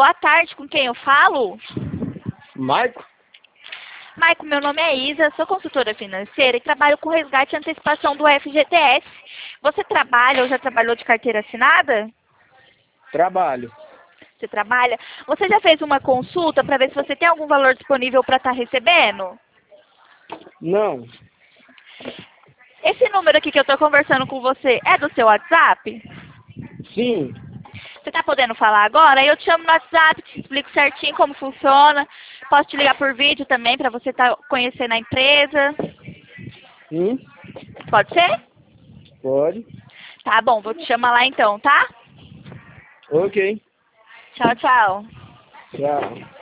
Boa tarde, com quem eu falo? Maico? Maico, meu nome é Isa, sou consultora financeira e trabalho com resgate e antecipação do FGTS. Você trabalha ou já trabalhou de carteira assinada? Trabalho. Você trabalha? Você já fez uma consulta para ver se você tem algum valor disponível para estar recebendo? Não. Esse número aqui que eu estou conversando com você é do seu WhatsApp? Sim. Você está podendo falar agora? Eu te chamo no WhatsApp, te explico certinho como funciona. Posso te ligar por vídeo também para você estar conhecendo a empresa. Pode ser? Pode. Tá bom, vou te chamar lá então, tá? Ok. Tchau, tchau. Tchau.